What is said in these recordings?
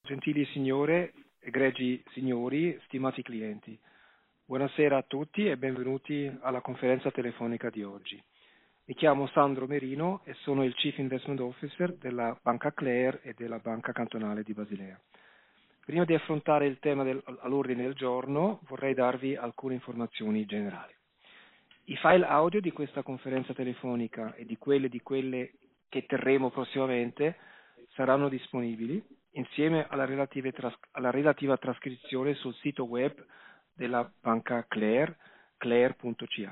Gentili signore, egregi signori, stimati clienti, buonasera a tutti e benvenuti alla conferenza telefonica di oggi. Mi chiamo Sandro Merino e sono il Chief Investment Officer della Banca Clare e della Banca Cantonale di Basilea. Prima di affrontare il tema all'ordine del giorno, vorrei darvi alcune informazioni generali. I file audio di questa conferenza telefonica e di quelle che terremo prossimamente saranno disponibili insieme alla relativa trascrizione sul sito web della Banca Clare, clare.ch.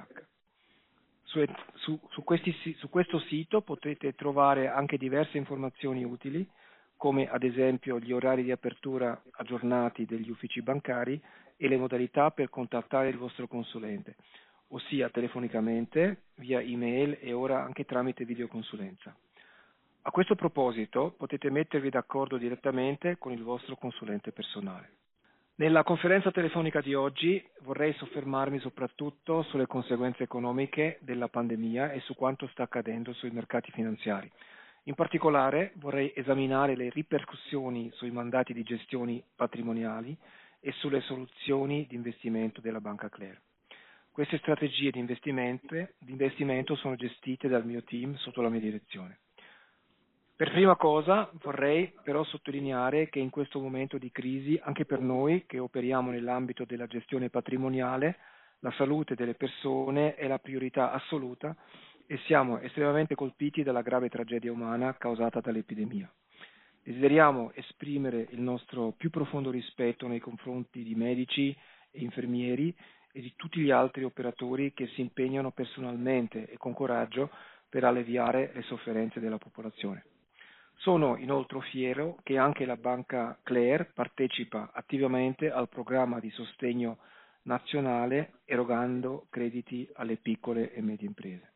Su questo sito potete trovare anche diverse informazioni utili, come ad esempio gli orari di apertura aggiornati degli uffici bancari e le modalità per contattare il vostro consulente, ossia telefonicamente, via email e ora anche tramite videoconsulenza. A questo proposito potete mettervi d'accordo direttamente con il vostro consulente personale. Nella conferenza telefonica di oggi vorrei soffermarmi soprattutto sulle conseguenze economiche della pandemia e su quanto sta accadendo sui mercati finanziari. In particolare vorrei esaminare le ripercussioni sui mandati di gestioni patrimoniali e sulle soluzioni di investimento della Banca Clare. Queste strategie di investimento sono gestite dal mio team sotto la mia direzione. Per prima cosa vorrei però sottolineare che in questo momento di crisi, anche per noi che operiamo nell'ambito della gestione patrimoniale, la salute delle persone è la priorità assoluta e siamo estremamente colpiti dalla grave tragedia umana causata dall'epidemia. Desideriamo esprimere il nostro più profondo rispetto nei confronti di medici e infermieri e di tutti gli altri operatori che si impegnano personalmente e con coraggio per alleviare le sofferenze della popolazione. Sono inoltre fiero che anche la Banca Clare partecipa attivamente al programma di sostegno nazionale erogando crediti alle piccole e medie imprese.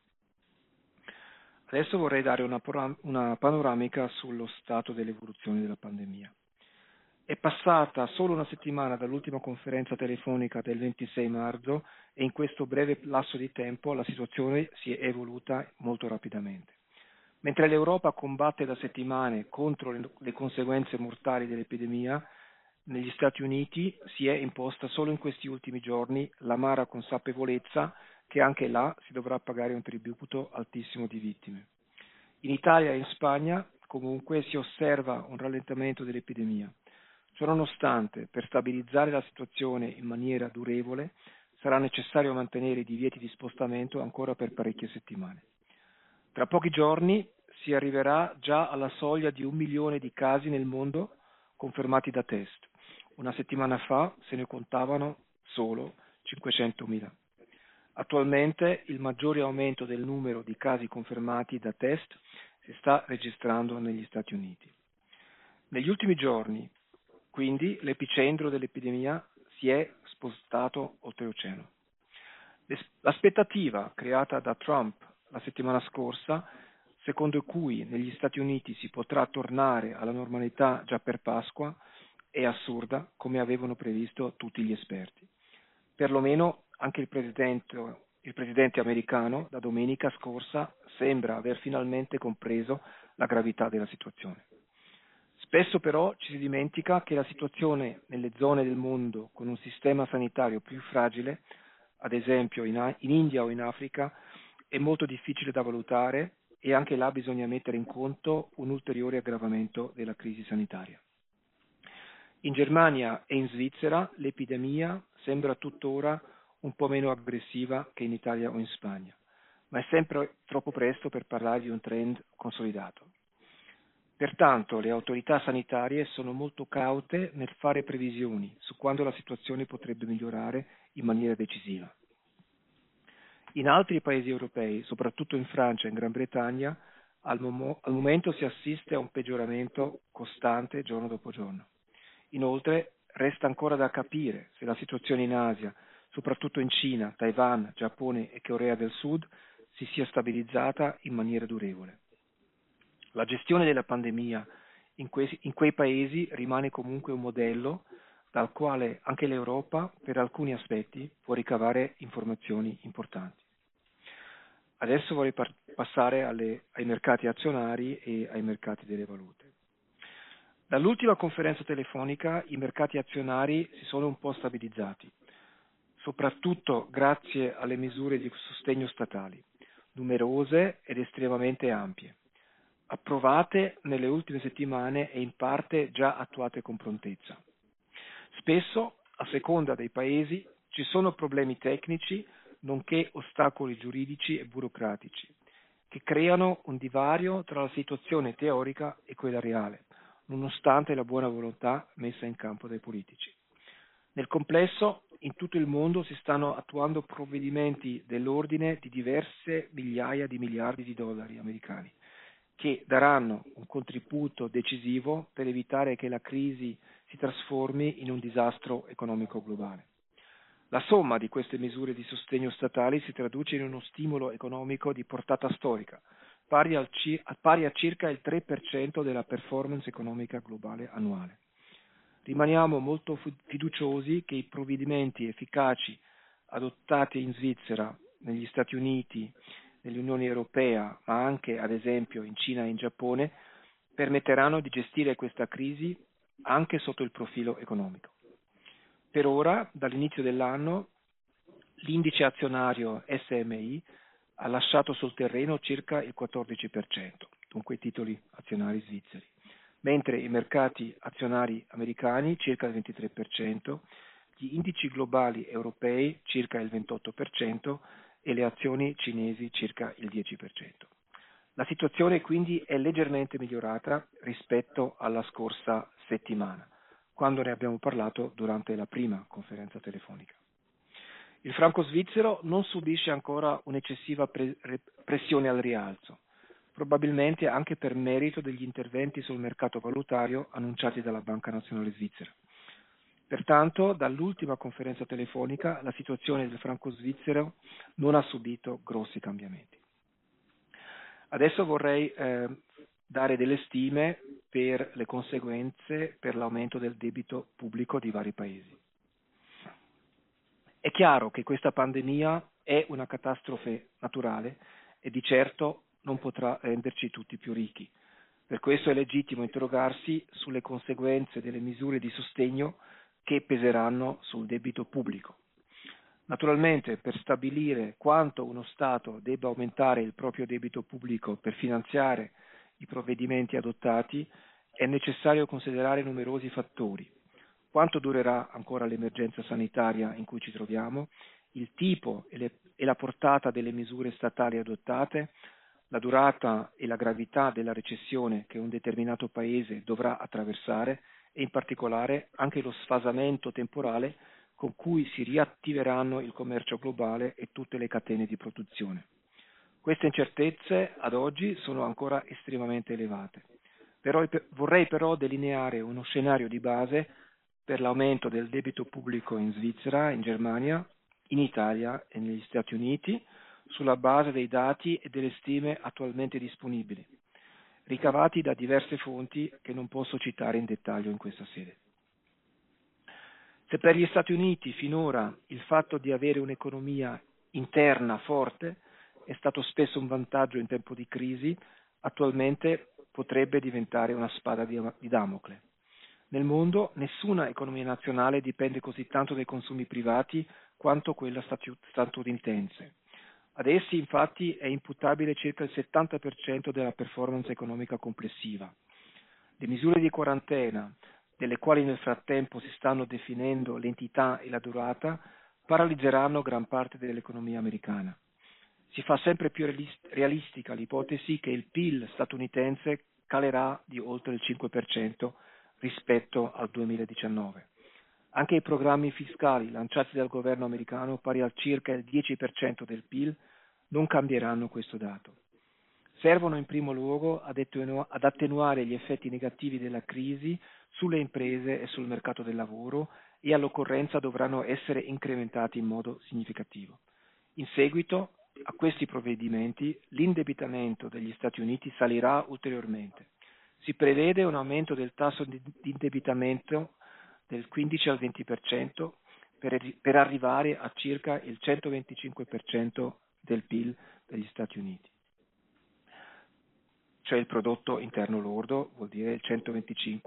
Adesso vorrei dare una panoramica sullo stato dell'evoluzione della pandemia. È passata solo una settimana dall'ultima conferenza telefonica del 26 marzo e in questo breve lasso di tempo la situazione si è evoluta molto rapidamente. Mentre l'Europa combatte da settimane contro le conseguenze mortali dell'epidemia, negli Stati Uniti si è imposta solo in questi ultimi giorni l'amara consapevolezza che anche là si dovrà pagare un tributo altissimo di vittime. In Italia e in Spagna comunque si osserva un rallentamento dell'epidemia. Ciononostante, per stabilizzare la situazione in maniera durevole sarà necessario mantenere i divieti di spostamento ancora per parecchie settimane. Tra pochi giorni si arriverà già alla soglia di 1 milione di casi nel mondo confermati da test. Una settimana fa se ne contavano solo 500.000. Attualmente il maggiore aumento del numero di casi confermati da test si sta registrando negli Stati Uniti. Negli ultimi giorni, quindi, l'epicentro dell'epidemia si è spostato oltreoceano. L'aspettativa creata da Trump la settimana scorsa, secondo cui negli Stati Uniti si potrà tornare alla normalità già per Pasqua, è assurda, come avevano previsto tutti gli esperti. Perlomeno anche il presidente americano, da domenica scorsa, sembra aver finalmente compreso la gravità della situazione. Spesso però ci si dimentica che la situazione nelle zone del mondo con un sistema sanitario più fragile, ad esempio in India o in Africa, è molto difficile da valutare e anche là bisogna mettere in conto un ulteriore aggravamento della crisi sanitaria. In Germania e in Svizzera l'epidemia sembra tuttora un po' meno aggressiva che in Italia o in Spagna, ma è sempre troppo presto per parlare di un trend consolidato. Pertanto le autorità sanitarie sono molto caute nel fare previsioni su quando la situazione potrebbe migliorare in maniera decisiva. In altri paesi europei, soprattutto in Francia e in Gran Bretagna, al momento si assiste a un peggioramento costante giorno dopo giorno. Inoltre resta ancora da capire se la situazione in Asia, soprattutto in Cina, Taiwan, Giappone e Corea del Sud, si sia stabilizzata in maniera durevole. La gestione della pandemia in quei paesi rimane comunque un modello dal quale anche l'Europa, per alcuni aspetti, può ricavare informazioni importanti. Adesso vorrei passare ai mercati azionari e ai mercati delle valute. Dall'ultima conferenza telefonica i mercati azionari si sono un po' stabilizzati, soprattutto grazie alle misure di sostegno statali, numerose ed estremamente ampie, approvate nelle ultime settimane e in parte già attuate con prontezza. Spesso, a seconda dei paesi, ci sono problemi tecnici, nonché ostacoli giuridici e burocratici, che creano un divario tra la situazione teorica e quella reale, nonostante la buona volontà messa in campo dai politici. Nel complesso, in tutto il mondo si stanno attuando provvedimenti dell'ordine di diverse migliaia di miliardi di dollari americani, che daranno un contributo decisivo per evitare che la crisi si trasformi in un disastro economico globale. La somma di queste misure di sostegno statali si traduce in uno stimolo economico di portata storica, pari a circa il 3% della performance economica globale annuale. Rimaniamo molto fiduciosi che i provvedimenti efficaci adottati in Svizzera, negli Stati Uniti, nell'Unione Europea, ma anche ad esempio in Cina e in Giappone, permetteranno di gestire questa crisi anche sotto il profilo economico. Per ora, dall'inizio dell'anno, l'indice azionario SMI ha lasciato sul terreno circa il 14%, dunque i titoli azionari svizzeri, mentre i mercati azionari americani circa il 23%, gli indici globali europei circa il 28% e le azioni cinesi circa il 10%. La situazione quindi è leggermente migliorata rispetto alla scorsa settimana, quando ne abbiamo parlato durante la prima conferenza telefonica. Il franco svizzero non subisce ancora un'eccessiva pressione al rialzo, probabilmente anche per merito degli interventi sul mercato valutario annunciati dalla Banca Nazionale Svizzera. Pertanto, dall'ultima conferenza telefonica, la situazione del franco svizzero non ha subito grossi cambiamenti. Adesso vorrei dare delle stime per le conseguenze per l'aumento del debito pubblico di vari paesi. È chiaro che questa pandemia è una catastrofe naturale e di certo non potrà renderci tutti più ricchi. Per questo è legittimo interrogarsi sulle conseguenze delle misure di sostegno che peseranno sul debito pubblico. Naturalmente, per stabilire quanto uno Stato debba aumentare il proprio debito pubblico per finanziare i provvedimenti adottati, è necessario considerare numerosi fattori. Quanto durerà ancora l'emergenza sanitaria in cui ci troviamo, il tipo e la portata delle misure statali adottate, la durata e la gravità della recessione che un determinato paese dovrà attraversare e in particolare anche lo sfasamento temporale con cui si riattiveranno il commercio globale e tutte le catene di produzione. Queste incertezze ad oggi sono ancora estremamente elevate. Vorrei però delineare uno scenario di base per l'aumento del debito pubblico in Svizzera, in Germania, in Italia e negli Stati Uniti, sulla base dei dati e delle stime attualmente disponibili, ricavati da diverse fonti che non posso citare in dettaglio in questa sede. Se per gli Stati Uniti finora il fatto di avere un'economia interna forte è stato spesso un vantaggio in tempo di crisi, attualmente potrebbe diventare una spada di Damocle. Nel mondo nessuna economia nazionale dipende così tanto dai consumi privati quanto quella statunitense. Ad essi infatti è imputabile circa il 70% della performance economica complessiva. Le misure di quarantena, delle quali nel frattempo si stanno definendo l'entità e la durata, paralizzeranno gran parte dell'economia americana. Si fa sempre più realistica l'ipotesi che il PIL statunitense calerà di oltre il 5% rispetto al 2019. Anche i programmi fiscali lanciati dal governo americano, pari al circa il 10% del PIL, non cambieranno questo dato. Servono in primo luogo ad attenuare gli effetti negativi della crisi sulle imprese e sul mercato del lavoro e all'occorrenza dovranno essere incrementati in modo significativo. In seguito a questi provvedimenti l'indebitamento degli Stati Uniti salirà ulteriormente. Si prevede un aumento del tasso di indebitamento del 15 al 20% per arrivare a circa il 125% del PIL degli Stati Uniti. Cioè il prodotto interno lordo vuol dire il 125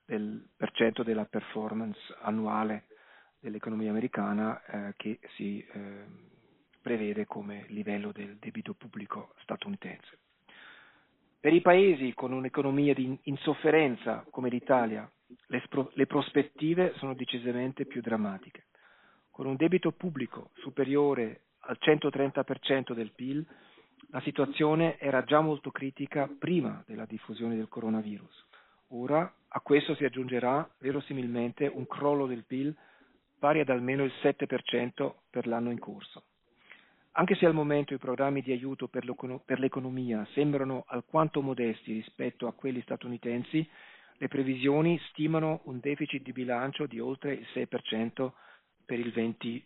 del % della performance annuale dell'economia americana che si prevede come livello del debito pubblico statunitense. Per i paesi con un'economia in sofferenza come l'Italia, le prospettive sono decisamente più drammatiche. Con un debito pubblico superiore al 130% del PIL, la situazione era già molto critica prima della diffusione del coronavirus. Ora a questo si aggiungerà verosimilmente un crollo del PIL pari ad almeno il 7% per l'anno in corso. Anche se al momento i programmi di aiuto per l'economia sembrano alquanto modesti rispetto a quelli statunitensi, le previsioni stimano un deficit di bilancio di oltre il 6% per il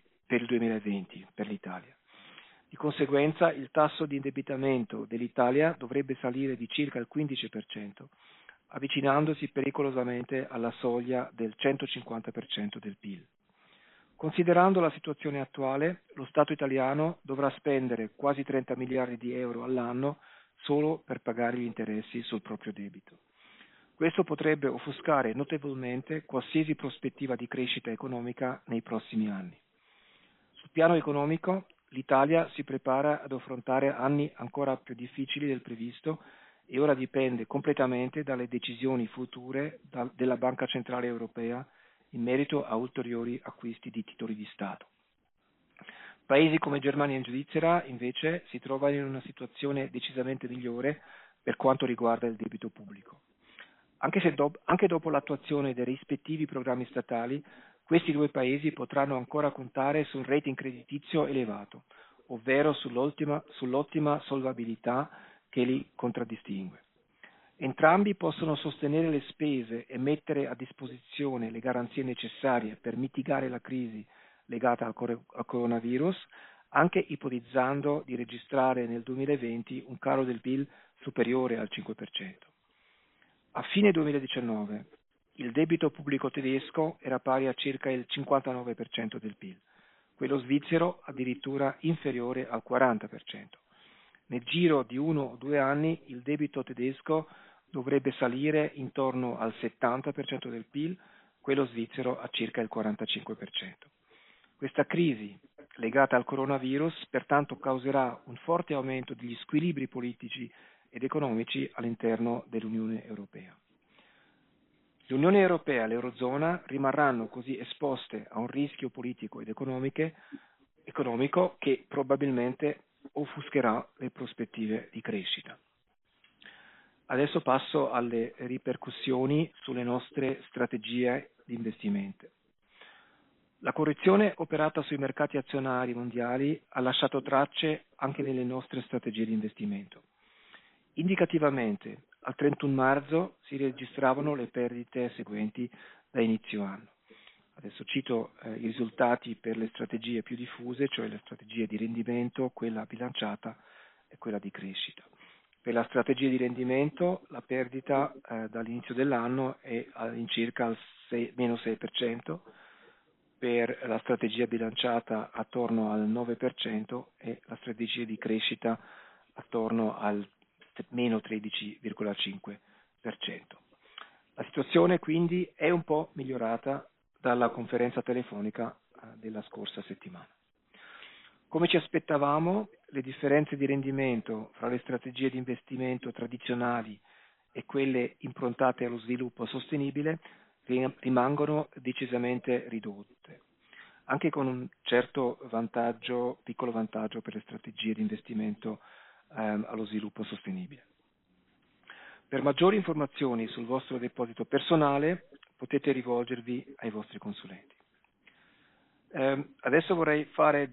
2020 per l'Italia. Di conseguenza il tasso di indebitamento dell'Italia dovrebbe salire di circa il 15%, avvicinandosi pericolosamente alla soglia del 150% del PIL. Considerando la situazione attuale, lo Stato italiano dovrà spendere quasi 30 miliardi di euro all'anno solo per pagare gli interessi sul proprio debito. Questo potrebbe offuscare notevolmente qualsiasi prospettiva di crescita economica nei prossimi anni. Sul piano economico, l'Italia si prepara ad affrontare anni ancora più difficili del previsto e ora dipende completamente dalle decisioni future della Banca Centrale Europea in merito a ulteriori acquisti di titoli di Stato. Paesi come Germania e Svizzera invece si trovano in una situazione decisamente migliore per quanto riguarda il debito pubblico. Anche dopo l'attuazione dei rispettivi programmi statali, questi due paesi potranno ancora contare su un rating creditizio elevato, ovvero sull'ottima solvabilità che li contraddistingue. Entrambi possono sostenere le spese e mettere a disposizione le garanzie necessarie per mitigare la crisi legata al coronavirus, anche ipotizzando di registrare nel 2020 un calo del PIL superiore al 5%. A fine 2019 il debito pubblico tedesco era pari a circa il 59% del PIL, quello svizzero addirittura inferiore al 40%. Nel giro di 1 o 2 anni il debito tedesco dovrebbe salire intorno al 70% del PIL, quello svizzero a circa il 45%. Questa crisi legata al coronavirus pertanto causerà un forte aumento degli squilibri politici ed economici all'interno dell'Unione Europea. L'Unione Europea e l'Eurozona rimarranno così esposte a un rischio politico ed economico che probabilmente offuscherà le prospettive di crescita. Adesso passo alle ripercussioni sulle nostre strategie di investimento. La correzione operata sui mercati azionari mondiali ha lasciato tracce anche nelle nostre strategie di investimento. Indicativamente, al 31 marzo si registravano le perdite seguenti da inizio anno. Adesso cito i risultati per le strategie più diffuse, cioè le strategie di rendimento, quella bilanciata e quella di crescita. Per la strategia di rendimento la perdita dall'inizio dell'anno è all'incirca al meno 6%, per la strategia bilanciata attorno al 9% e la strategia di crescita attorno al meno 13,5%. La situazione quindi è un po' migliorata dalla conferenza telefonica della scorsa settimana. Come ci aspettavamo, le differenze di rendimento fra le strategie di investimento tradizionali e quelle improntate allo sviluppo sostenibile rimangono decisamente ridotte, anche con un certo piccolo vantaggio per le strategie di investimento allo sviluppo sostenibile. Per maggiori informazioni sul vostro deposito personale potete rivolgervi ai vostri consulenti. Adesso vorrei fare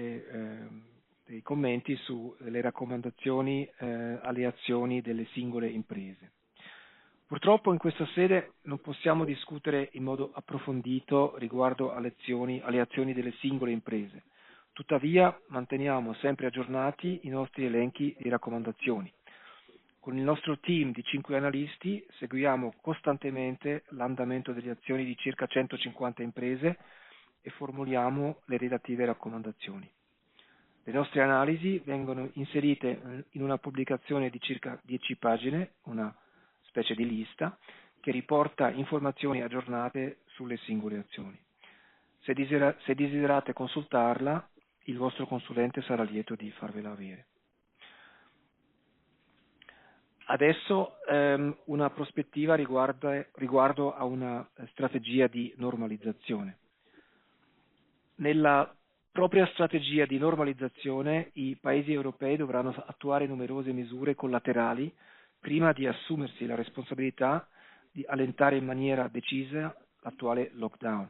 dei commenti sulle raccomandazioni alle azioni delle singole imprese. Purtroppo in questa sede non possiamo discutere in modo approfondito riguardo alle azioni delle singole imprese. Tuttavia manteniamo sempre aggiornati i nostri elenchi di raccomandazioni. Con il nostro team di 5 analisti seguiamo costantemente l'andamento delle azioni di circa 150 imprese e formuliamo le relative raccomandazioni. Le nostre analisi vengono inserite in una pubblicazione di circa 10 pagine, una specie di lista, che riporta informazioni aggiornate sulle singole azioni. Se desiderate consultarla, il vostro consulente sarà lieto di farvela avere. Adesso una prospettiva riguardo a una strategia di normalizzazione. Nella propria strategia di normalizzazione i paesi europei dovranno attuare numerose misure collaterali prima di assumersi la responsabilità di allentare in maniera decisa l'attuale lockdown.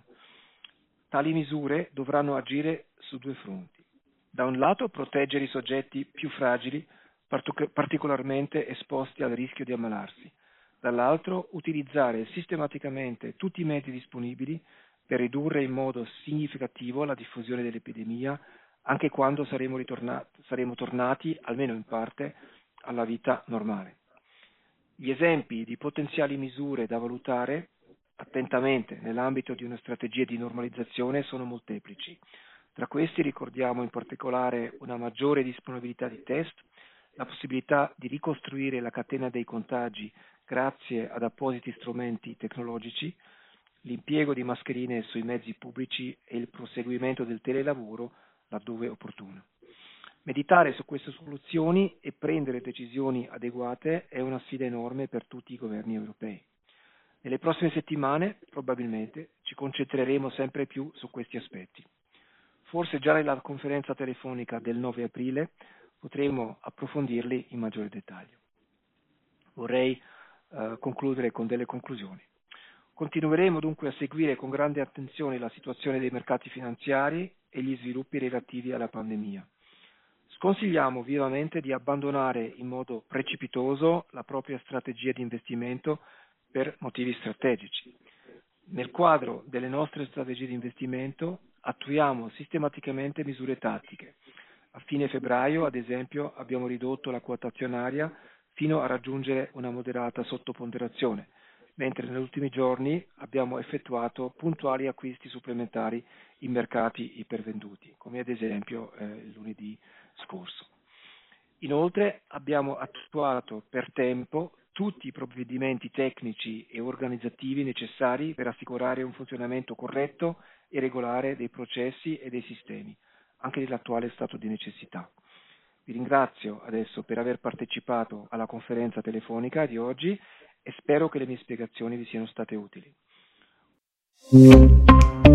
Tali misure dovranno agire su due fronti. Da un lato proteggere i soggetti più fragili, particolarmente esposti al rischio di ammalarsi. Dall'altro utilizzare sistematicamente tutti i mezzi disponibili per ridurre in modo significativo la diffusione dell'epidemia, anche quando saremo tornati, almeno in parte, alla vita normale. Gli esempi di potenziali misure da valutare attentamente nell'ambito di una strategia di normalizzazione sono molteplici. Tra questi ricordiamo in particolare una maggiore disponibilità di test, la possibilità di ricostruire la catena dei contagi grazie ad appositi strumenti tecnologici, l'impiego di mascherine sui mezzi pubblici e il proseguimento del telelavoro laddove opportuno. Meditare su queste soluzioni e prendere decisioni adeguate è una sfida enorme per tutti i governi europei. Nelle prossime settimane, probabilmente, ci concentreremo sempre più su questi aspetti. Forse già nella conferenza telefonica del 9 aprile potremo approfondirli in maggiore dettaglio. Vorrei concludere con delle conclusioni. Continueremo dunque a seguire con grande attenzione la situazione dei mercati finanziari e gli sviluppi relativi alla pandemia. Sconsigliamo vivamente di abbandonare in modo precipitoso la propria strategia di investimento per motivi strategici. Nel quadro delle nostre strategie di investimento attuiamo sistematicamente misure tattiche. A fine febbraio, ad esempio, abbiamo ridotto la quota azionaria fino a raggiungere una moderata sottoponderazione, mentre negli ultimi giorni abbiamo effettuato puntuali acquisti supplementari in mercati ipervenduti, come ad esempio il lunedì scorso. Inoltre abbiamo attuato per tempo tutti i provvedimenti tecnici e organizzativi necessari per assicurare un funzionamento corretto e regolare dei processi e dei sistemi, anche nell'attuale stato di necessità. Vi ringrazio adesso per aver partecipato alla conferenza telefonica di oggi e spero che le mie spiegazioni vi siano state utili.